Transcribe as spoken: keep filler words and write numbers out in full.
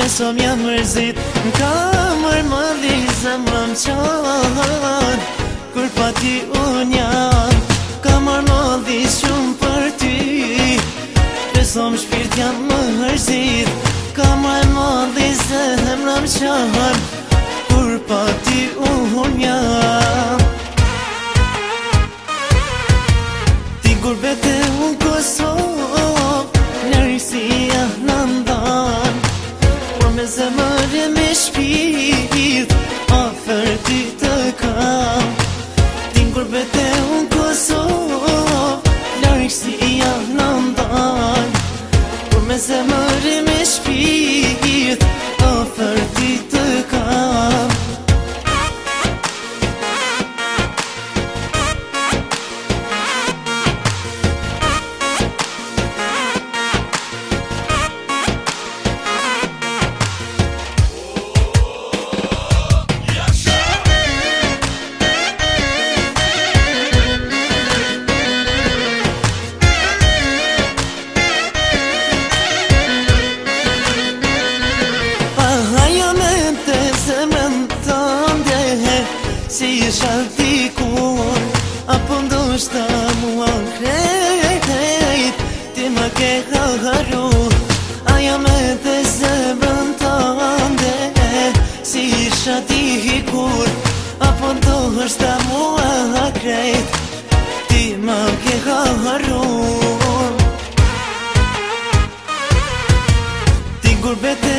Beso m'ja mërzit, m'ka mërë mëndi zemra m'qan Kur pa ti unë jam, ka marrë mëndi shumë për ty Beso më shpirt jam më mërzit, ka marrë mëndi zemra m'qan Kur pa ti unë jam Ti gurbet e unë Kosovë, nërësia në ndan Por me zemër e me shpirt, afer ty të kam Ti gurbet e unë Kosovë, nërësia në ndan Por me zemër e me shpirt, afer ty të kam Si isha dikur, apo ndoshta mua krejt Ti më ke haru, aja me të zemrën tënde Si isha dikur, apo ndoshta mua krejt Ti më ke haru Ti gurbet e